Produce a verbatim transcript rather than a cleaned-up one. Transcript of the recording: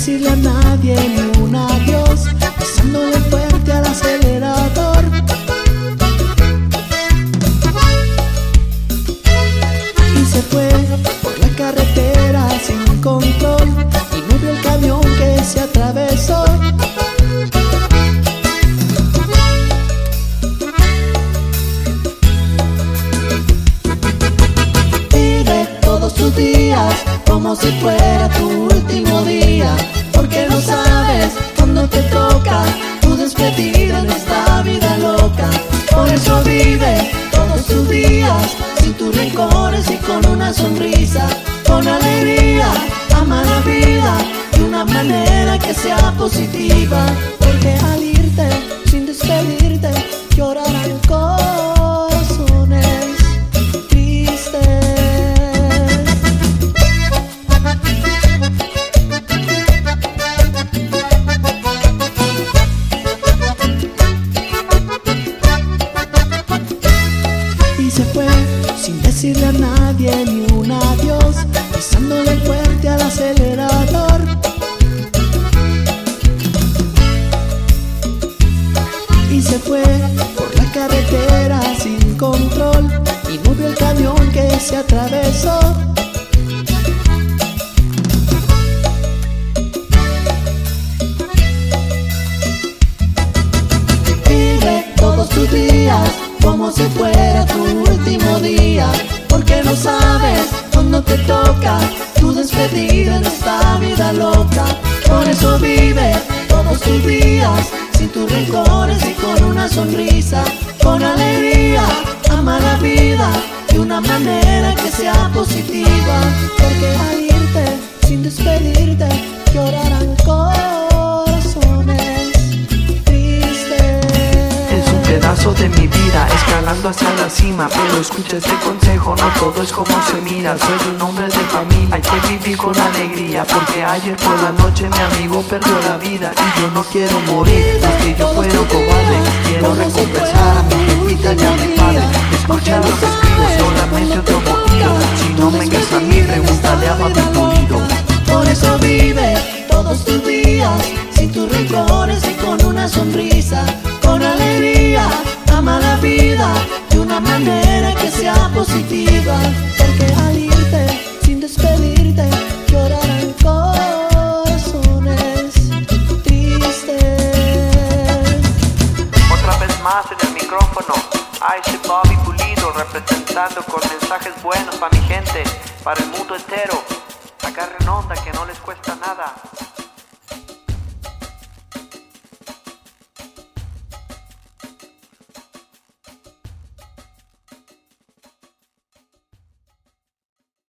decirle a nadie ni un adiós, pisándole fuerte al acelerador. Y se fue por la carretera sin control y no vio el camión que se atravesó. Vive todos tus días como si fuera tu último día, porque no sabes cuándo te toca tu despedida en esta vida loca. Por eso vive todos tus días sin tus rencores y con una sonrisa, con alegría. Ama la vida de una manera que sea positiva, porque al irte sin despedirte llorarán corazones tristes. Y se fue sin decirle a nadie ni un adiós, pisándole fuerte al acelerador. Y se fue por la carretera sin control y no vio el camión que se atravesó. Vive todos tus días como si fuera tu último día, porque no sabes cuándo te toca tu despedida en esta vida loca. Por eso vive todos tus días sin tus rencores y con una sonrisa, con alegría. Ama la vida de una manera que sea positiva, porque al irte sin despedirte llorarán corazones tristes. Es un pedazo de mi vida escalando hacia la cima, pero escucha este consejo, no todo es como se mira. Soy un hombre de familia, hay que vivir con alegría, porque ayer por la noche mi amigo perdió la vida y yo no quiero morir, porque yo fuera un cobarde. Quiero recompensar a mi jefita y a mi padre. Escucha lo que escribo, solamente otro motivo. Si no me quieres a mí, pregúntale a Papi Pulido. Por eso vive todos tus días sin tus rencores y con una sonrisa, con alegría. Ama la vida de una manera que sea positiva, porque al irte sin despedirte llorarán corazones tristes. Otra vez más en el micrófono, a ese Papi Pulido, representando con mensajes buenos para mi gente, para el mundo entero. Agarren onda que no les cuesta nada.